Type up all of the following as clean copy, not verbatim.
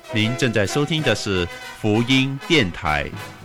您正在收听的是福音电台。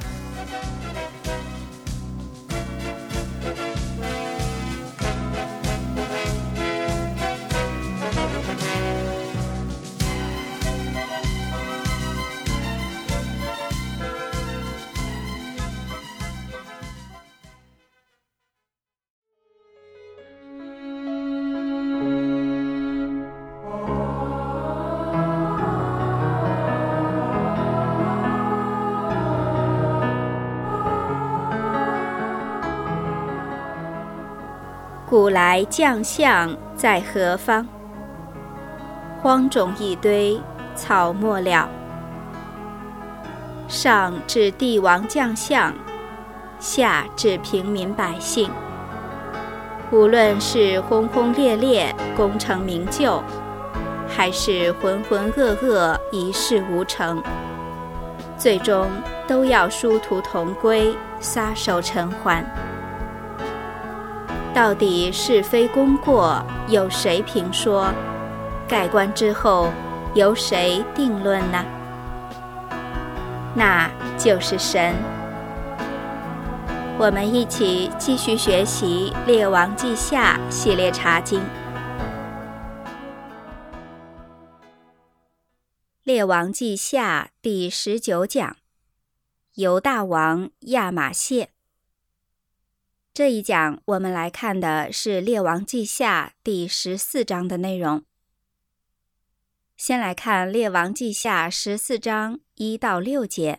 古来将相在何方？荒冢一堆，草没了。上至帝王将相，下至平民百姓，无论是轰轰烈烈功成名就，还是浑浑噩噩一事无成，最终都要殊途同归，撒手尘寰。到底是非功过，由谁评说？盖棺之后，由谁定论呢？那就是神。我们一起继续学习《列王纪下》系列查经。列王纪下第19讲，犹大王亚玛谢。这一讲我们来看的是列王纪下第14章的内容。先来看列王纪下14章1到6节。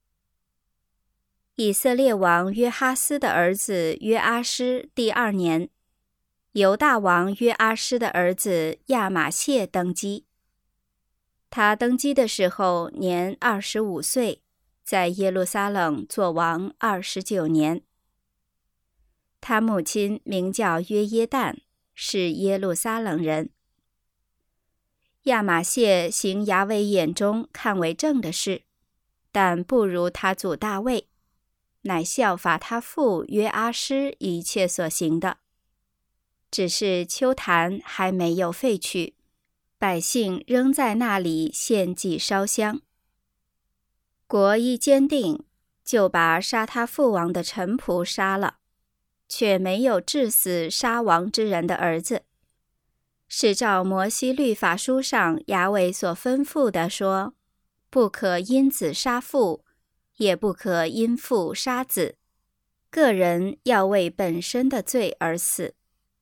以色列王约哈斯的儿子约阿施第2年，犹大王约阿施的儿子亚玛谢登基。他登基的时候年25岁，在耶路撒冷做王29年。他母亲名叫约耶旦，是耶路撒冷人。亚玛谢行雅伟眼中看为正的事，但不如他祖大卫，乃效法他父约阿施一切所行的。只是丘坛还没有废去，百姓仍在那里献祭烧香。国一坚定，就把杀他父王的臣仆杀了，却没有治死杀王之人的儿子，是照摩西律法书上雅伟所吩咐的说，不可因子杀父，也不可因父杀子，个人要为本身的罪而死。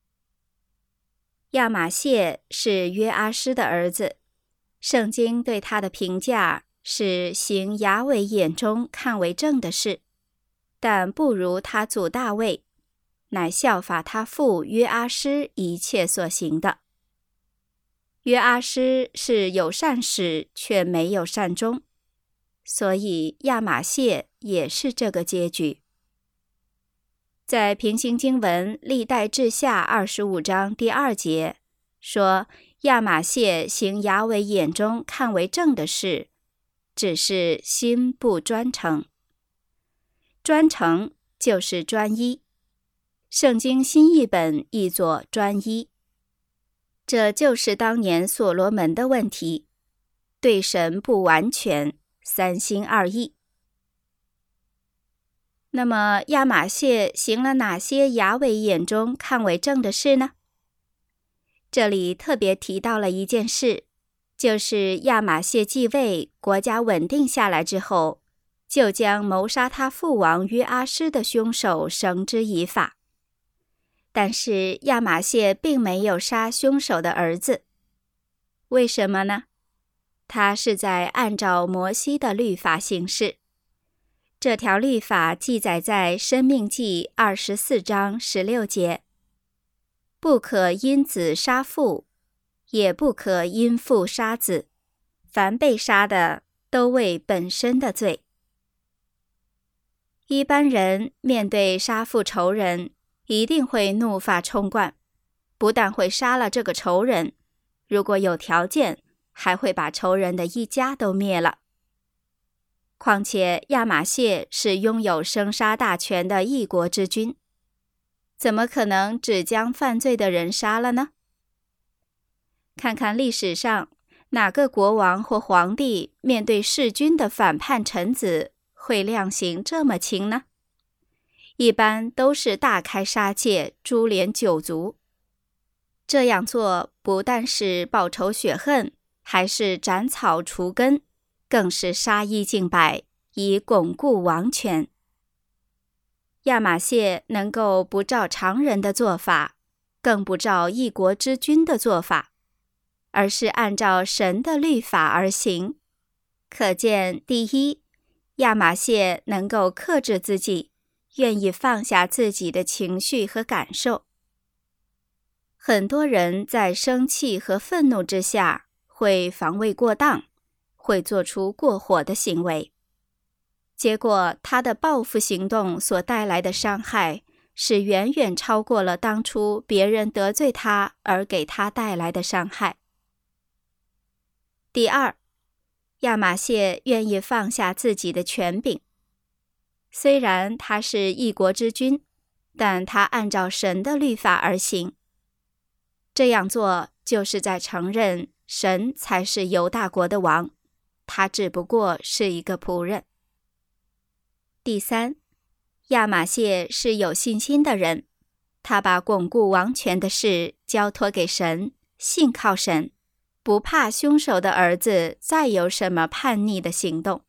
亚玛谢是约阿施的儿子，圣经对他的评价是行雅伟眼中看为正的事，但不如他祖大卫，乃效法他父约阿施一切所行的。约阿施是有善始，却没有善终，所以亚玛谢也是这个结局。在平行经文历代志下25章第2节说，亚玛谢行雅伟眼中看为正的事，只是心不专诚。专诚就是专一，圣经新译本译作专一。这就是当年所罗门的问题，对神不完全，三心二意。那么亚玛谢行了哪些雅伟眼中看为正的事呢？这里特别提到了一件事，就是亚玛谢继位，国家稳定下来之后，就将谋杀他父王约阿施的凶手绳之以法。但是亚玛谢并没有杀凶手的儿子，为什么呢？他是在按照摩西的律法行事。这条律法记载在申命记24章16节，不可因子杀父，也不可因父杀子，凡被杀的都为本身的罪。一般人面对杀父仇人，一定会怒发冲冠，不但会杀了这个仇人，如果有条件，还会把仇人的一家都灭了。况且亚玛谢是拥有生杀大权的一国之君，怎么可能只将犯罪的人杀了呢？看看历史上哪个国王或皇帝面对弑君的反叛臣子会量刑这么轻呢？一般都是大开杀戒，株连九族。这样做不但是报仇雪恨，还是斩草除根，更是杀一儆百，以巩固王权。亚玛谢能够不照常人的做法，更不照一国之君的做法，而是按照神的律法而行。可见，第一，亚玛谢能够克制自己，愿意放下自己的情绪和感受。很多人在生气和愤怒之下会防卫过当，会做出过火的行为。结果他的报复行动所带来的伤害是远远超过了当初别人得罪他而给他带来的伤害。第二，亚玛谢愿意放下自己的权柄。虽然他是一国之君，但他按照神的律法而行。这样做就是在承认神才是犹大国的王，他只不过是一个仆人。第三，亚玛谢是有信心的人，他把巩固王权的事交托给神，信靠神，不怕凶手的儿子再有什么叛逆的行动。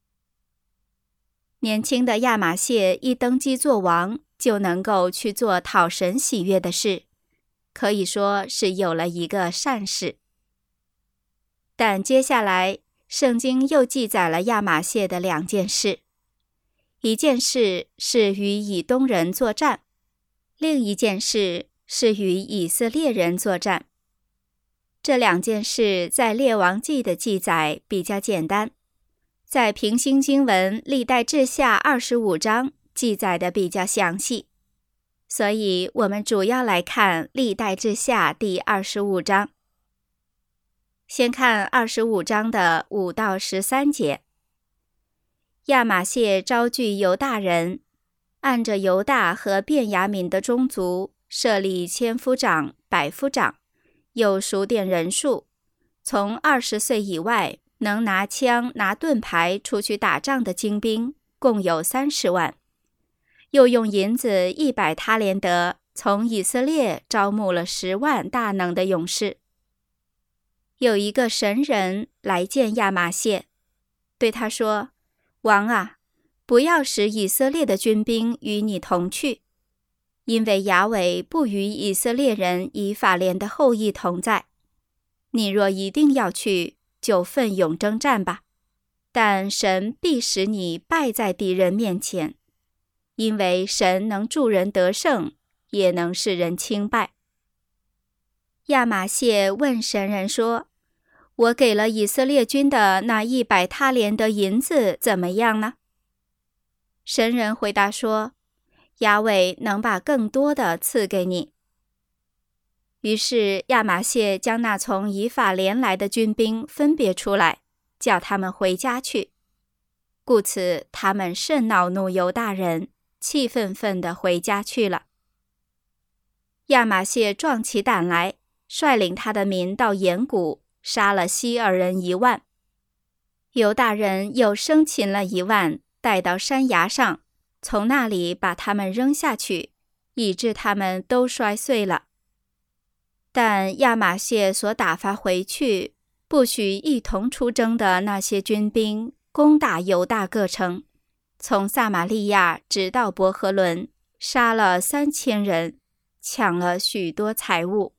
年轻的亚玛谢一登基做王，就能够去做讨神喜悦的事，可以说是有了一个善事。但接下来，圣经又记载了亚玛谢的两件事。一件事是与以东人作战，另一件事是与以色列人作战。这两件事在列王记的记载比较简单，在平行经文历代志下25章记载的比较详细，所以我们主要来看历代志下第25章。先看25章的5到13节。亚玛谢招聚犹大人，按着犹大和便雅悯的宗族设立千夫长、百夫长，又数点人数，从20岁以外能拿枪拿盾牌出去打仗的精兵共有30万，又用银子100他连得从以色列招募了10万大能的勇士。有一个神人来见亚玛谢，对他说：王啊，不要使以色列的军兵与你同去，因为雅伟不与以色列人以法莲的后裔同在。你若一定要去，就奋勇征战吧，但神必使你败在敌人面前，因为神能助人得胜，也能使人轻败。亚玛谢问神人说：我给了以色列军的那100他连得银子怎么样呢？神人回答说：雅伟能把更多的赐给你。于是亚玛谢将那从以法莲来的军兵分别出来，叫他们回家去。故此他们甚恼怒犹大人，气愤愤地回家去了。亚玛谢壮起胆来，率领他的民到岩谷，杀了希尔人1万。犹大人又生擒了1万，带到山崖上，从那里把他们扔下去，以致他们都摔碎了。但亚玛谢所打发回去，不许一同出征的那些军兵攻打犹大各城，从撒玛利亚直到伯和伦，杀了3000人，抢了许多财物。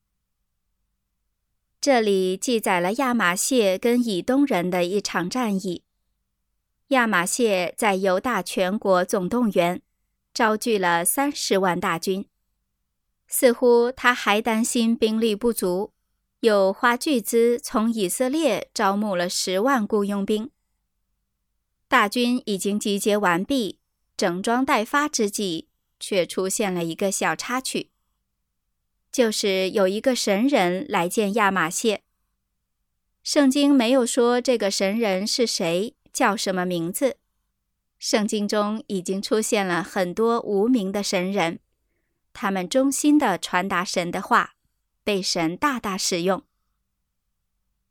这里记载了亚玛谢跟以东人的一场战役。亚玛谢在犹大全国总动员，招聚了30万大军。似乎他还担心兵力不足，又花巨资从以色列招募了10万雇佣兵。大军已经集结完毕，整装待发之际，却出现了一个小插曲，就是有一个神人来见亚玛谢。圣经没有说这个神人是谁，叫什么名字。圣经中已经出现了很多无名的神人，他们忠心地传达神的话，被神大大使用。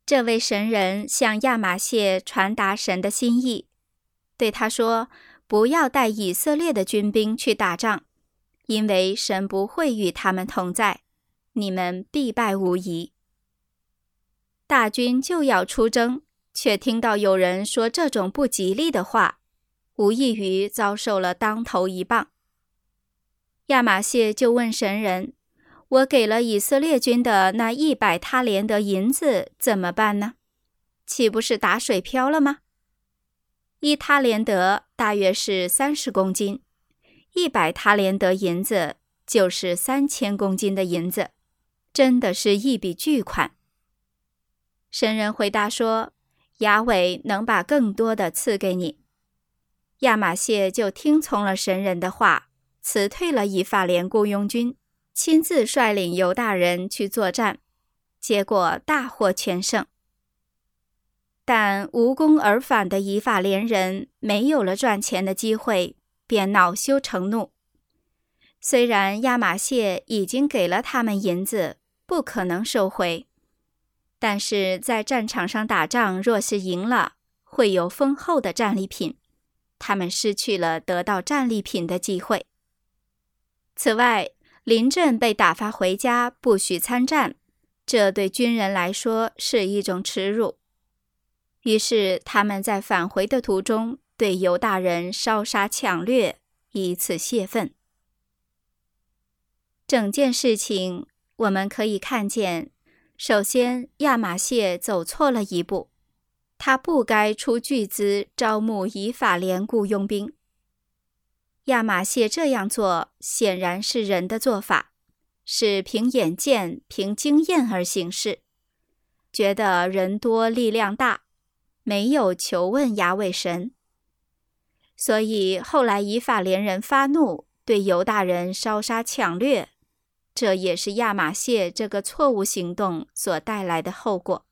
这位神人向亚玛谢传达神的心意，对他说，不要带以色列的军兵去打仗，因为神不会与他们同在，你们必败无疑。大军就要出征，却听到有人说这种不吉利的话，无异于遭受了当头一棒。亚玛谢就问神人，我给了以色列军的那100他连得银子怎么办呢？岂不是打水漂了吗？1他连得大约是30公斤，100他连得银子就是3000公斤的银子，真的是一笔巨款。神人回答说，雅伟能把更多的赐给你。亚玛谢就听从了神人的话，辞退了以法莲雇佣军，亲自率领犹大人去作战，结果大获全胜。但无功而返的以法莲人没有了赚钱的机会，便恼羞成怒。虽然亚玛谢已经给了他们银子，不可能收回，但是在战场上打仗，若是赢了，会有丰厚的战利品，他们失去了得到战利品的机会。此外，临阵被打发回家，不许参战，这对军人来说是一种耻辱。于是他们在返回的途中对犹大人烧杀抢掠，以此泄愤。整件事情我们可以看见，首先亚玛谢走错了一步，他不该出巨资招募以法莲雇佣兵。亚玛谢这样做显然是人的做法，是凭眼见、凭经验而行事，觉得人多力量大，没有求问雅伟神。所以后来以法莲人发怒，对犹大人烧杀抢掠，这也是亚玛谢这个错误行动所带来的后果。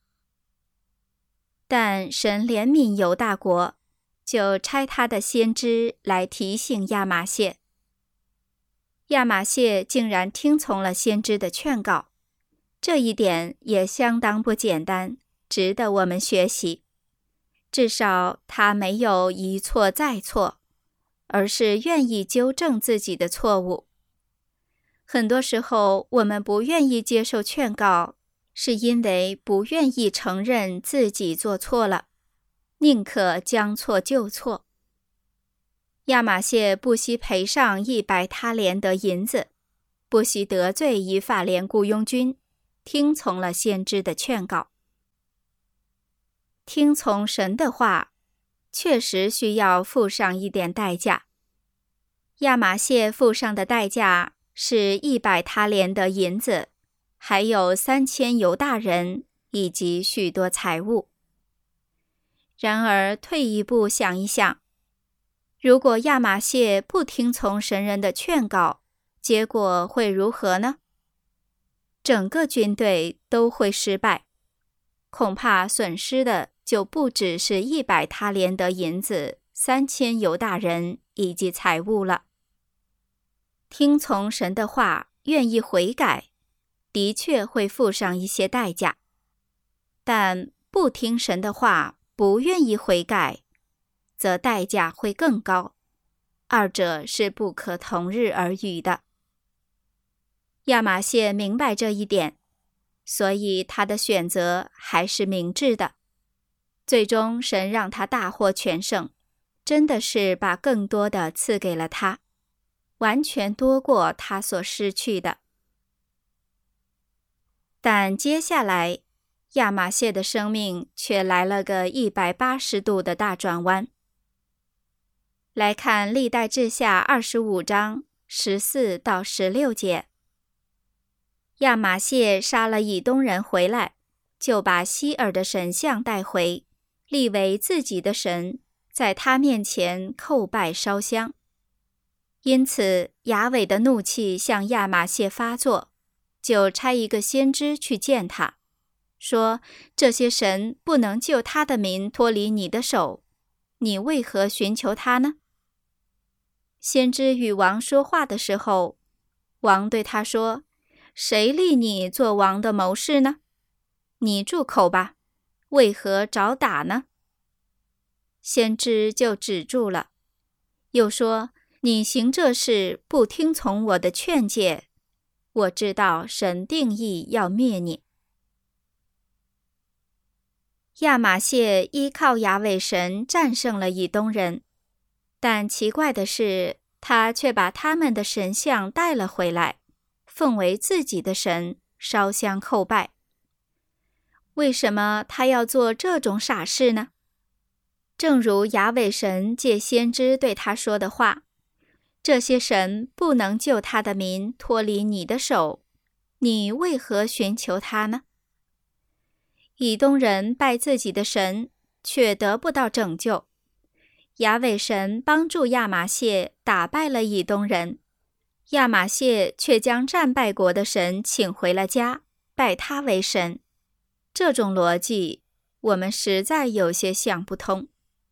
但神怜悯犹大国，就差他的先知来提醒亚玛谢。亚玛谢竟然听从了先知的劝告，这一点也相当不简单，值得我们学习。至少他没有一错再错，而是愿意纠正自己的错误。很多时候，我们不愿意接受劝告，是因为不愿意承认自己做错了，宁可将错就错。亚玛谢不惜赔上100他连得银子，不惜得罪以法莲雇佣军，听从了先知的劝告。听从神的话，确实需要付上一点代价。亚玛谢付上的代价是100他连得银子，还有3000犹大人以及许多财物。然而退一步想一想，如果亚玛谢不听从神人的劝告，结果会如何呢？整个军队都会失败，恐怕损失的就不只是100他连得银子、3000犹大人以及财物了。听从神的话，愿意悔改，的确会付上一些代价，但不听神的话，不愿意悔改，则代价会更高，二者是不可同日而语的。亚玛谢明白这一点，所以他的选择还是明智的。最终神让他大获全胜，真的是把更多的赐给了他，完全多过他所失去的。但接下来亚玛谢的生命却来了个180度的大转弯。来看历代志下25章14到16节。亚玛谢杀了以东人回来，就把希尔的神像带回，立为自己的神，在他面前叩拜烧香。因此雅伟的怒气向亚玛谢发作，就差一个先知去见他，说这些神不能救他的民脱离你的手，你为何寻求他呢？先知与王说话的时候，王对他说，谁立你做王的谋士呢？你住口吧， 为何找打呢？”先知就止住了，又说：“你行这事，不听从我的劝诫，我知道神定义要灭你。”亚玛谢依靠雅伟神战胜了以东人，但奇怪的是，他却把他们的神像带了回来，奉为自己的神，烧香叩拜。为什么他要做这种傻事呢？正如雅伟神借先知对他说的话：“这些神不能救他的民脱离你的手，你为何寻求他呢？”以东人拜自己的神，却得不到拯救。雅伟神帮助亚玛谢打败了以东人，亚玛谢却将战败国的神请回了家，拜他为神。这种逻辑，我们实在有些想不通。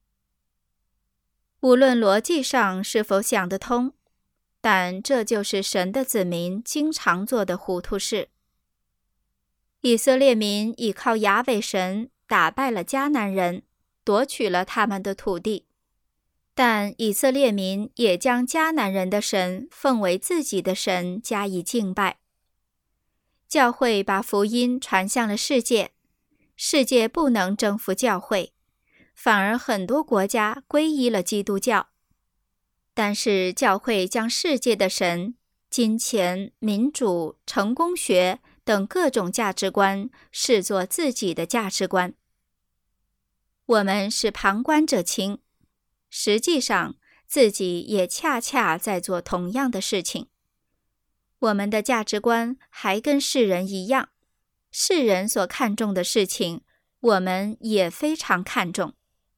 无论逻辑上是否想得通，但这就是神的子民经常做的糊涂事。以色列民倚靠雅伟神打败了迦南人，夺取了他们的土地，但以色列民也将迦南人的神奉为自己的神加以敬拜。教会把福音传向了世界，世界不能征服教会，反而很多国家皈依了基督教。但是教会将世界的神、金钱、民主、成功学等各种价值观视作自己的价值观。我们是旁观者清，实际上自己也恰恰在做同样的事情。我们的价值观还跟世人一样，世人所看重的事情，我们也非常看重。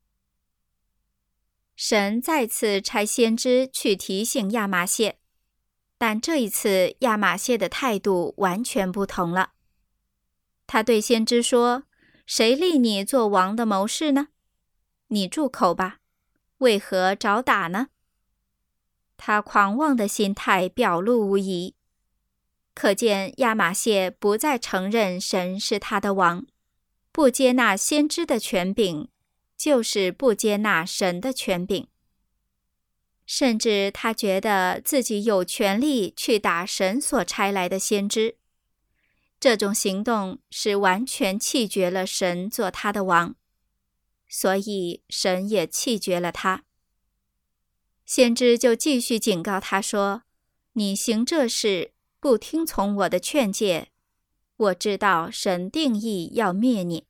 神再次差先知去提醒亚玛谢，但这一次亚玛谢的态度完全不同了。他对先知说：“谁立你做王的谋士呢？你住口吧，为何找打呢？”他狂妄的心态表露无遗，可见亚玛谢不再承认神是他的王，不接纳先知的权柄，就是不接纳神的权柄。甚至他觉得自己有权利去打神所差来的先知。这种行动是完全弃绝了神做他的王，所以神也弃绝了他。先知就继续警告他说：“你行这事，不听从我的劝诫，我知道神定义要灭你。”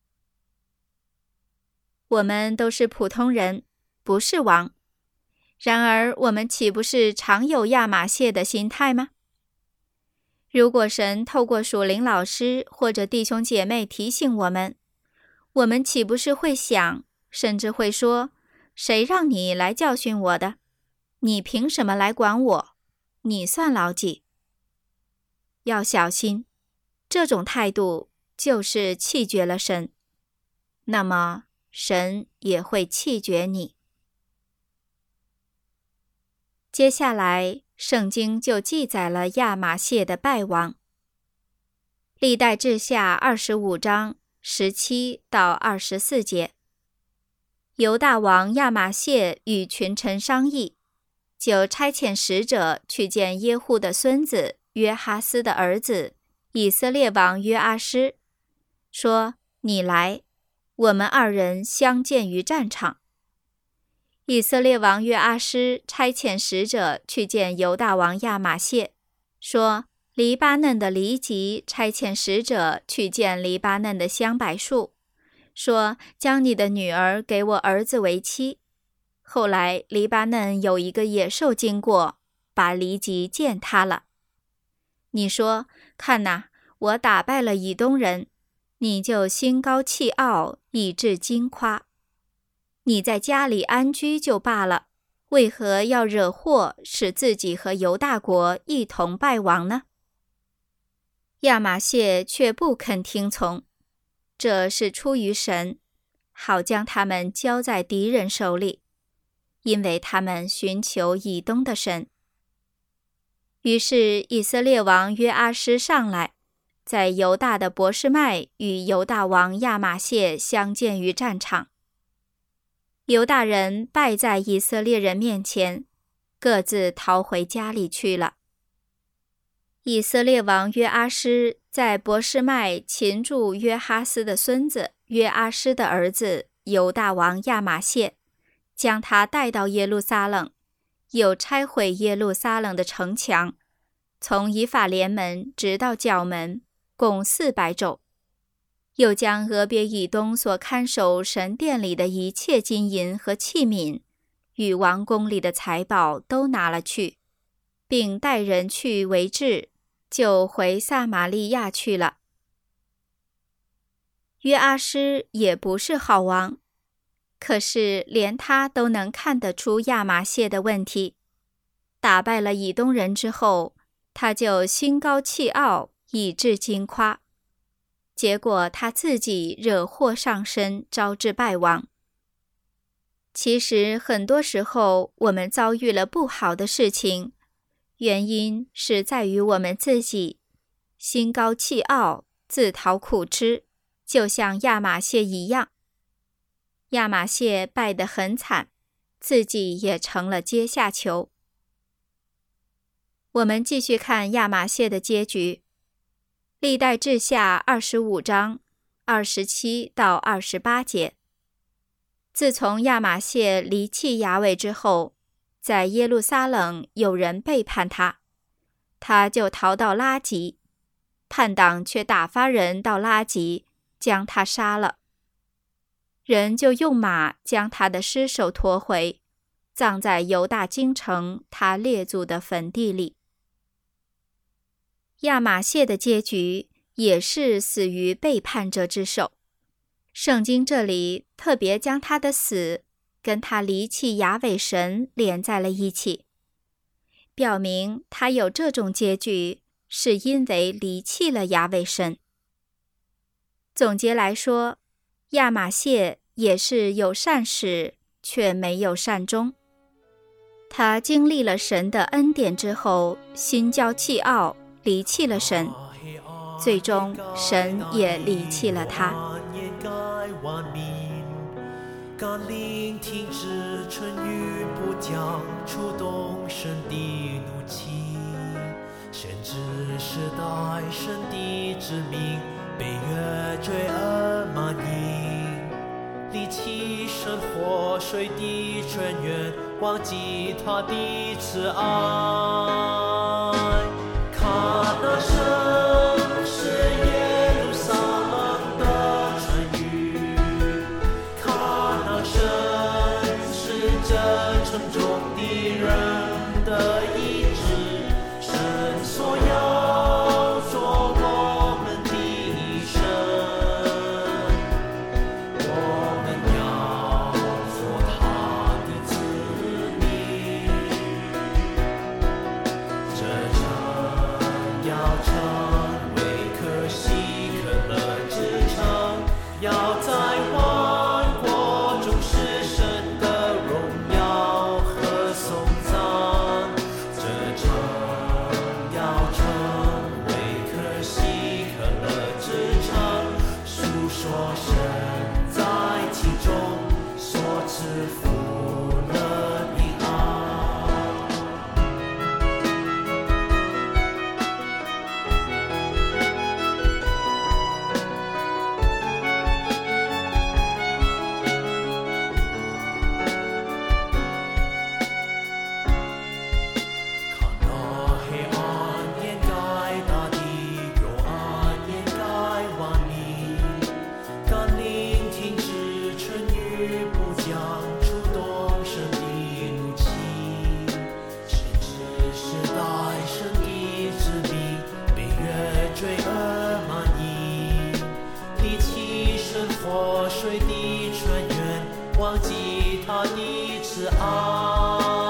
我们都是普通人，不是王。然而我们岂不是常有亚玛谢的心态吗？如果神透过属灵老师或者弟兄姐妹提醒我们，我们岂不是会想，甚至会说：“谁让你来教训我的？你凭什么来管我？你算老几？”要小心，这种态度就是弃绝了神，那么神也会弃绝你。接下来，圣经就记载了亚玛谢的败亡。历代志下25章17到24节。犹大王亚玛谢与群臣商议，就差遣使者去见耶户的孙子约哈斯的儿子以色列王约阿施，说：“你来，我们二人相见于战场。”以色列王约阿施差遣使者去见犹大王亚玛谢，说：“黎巴嫩的黎吉差遣使者去见黎巴嫩的香柏树，说：将你的女儿给我儿子为妻。后来黎巴嫩有一个野兽经过，把黎吉践踏了。你说，看哪，我打败了以东人，你就心高气傲，以致惊夸。你在家里安居就罢了，为何要惹祸，使自己和犹大国一同败亡呢？”亚玛谢却不肯听从，这是出于神，好将他们交在敌人手里，因为他们寻求以东的神。于是以色列王约阿施上来， 在犹大的伯示麦与犹大王亚玛谢相见于战场。犹大人败在以色列人面前，各自逃回家里去了。以色列王约阿施在伯示麦擒住约哈斯的孙子约阿施的儿子犹大王亚玛谢，将他带到耶路撒冷，又拆毁耶路撒冷的城墙，从以法莲门直到角门，共400肘。又将俄别以东所看守神殿里的一切金银和器皿，与王宫里的财宝都拿了去，并带人去为质，就回撒玛利亚去了。约阿施也不是好王，可是连他都能看得出亚玛谢的问题。打败了以东人之后，他就心高气傲，以致惊夸。结果他自己惹祸上身，招致败亡。其实很多时候我们遭遇了不好的事情，原因是在于我们自己心高气傲，自讨苦吃，就像亚玛谢一样。亚玛谢败得很惨，自己也成了阶下囚。我们继续看亚玛谢的结局。历代志下25章27到28节。自从亚玛谢离弃雅伟之后，在耶路撒冷有人背叛他，他就逃到拉吉，叛党却打发人到拉吉，将他杀了。人就用马将他的尸首驮回，葬在犹大京城他列祖的坟地里。亚玛谢的结局也是死于背叛者之手。圣经这里特别将他的死跟他离弃雅伟神连在了一起，表明他有这种结局是因为离弃了雅伟神。总结来说，亚玛谢也是有善始，却没有善终。他经历了神的恩典之后，心骄气傲，离弃了神，最终神也离弃了他。 敢聆听之唇语，不将触动神的怒气，甚至是代神的之名被越罪而满盈，离弃神活水的泉源，忘记他的慈爱。看那神是耶路撒冷的传语，看那神是这城中的人的意志，神所要做我们的一生，我们要做他的子民。这城要成为可喜可乐之城，要在万国中是神的荣耀和颂赞。这城要成为可喜可乐之城，述说神在其中所赐福乐平安。看那黑暗掩盖大地，幽暗掩盖万民，敢聆听之唇语，不将触动神的怒气，甚至是代神的之名被越罪而满盈，离弃神活水的泉源，忘记他的慈爱。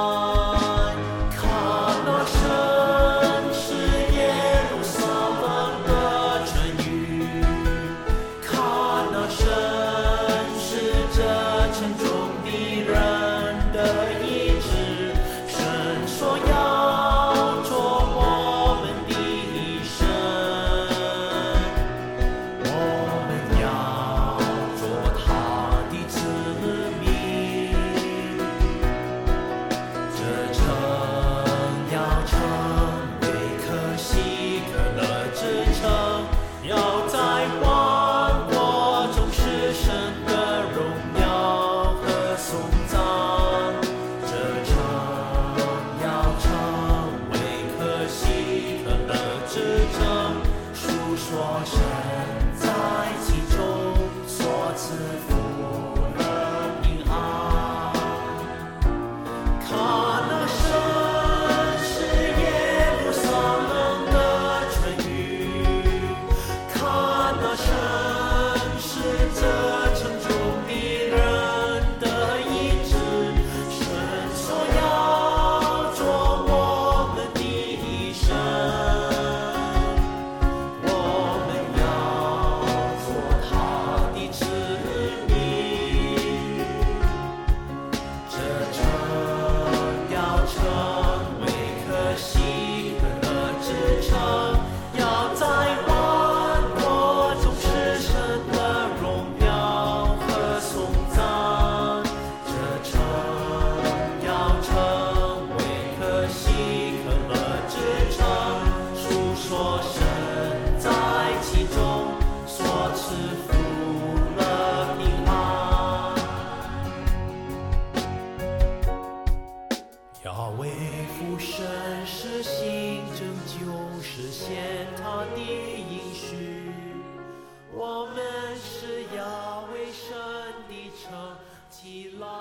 看那神是耶路撒冷的传语，看那神是这城中的人的意志，神所要做我们的一生， 起来，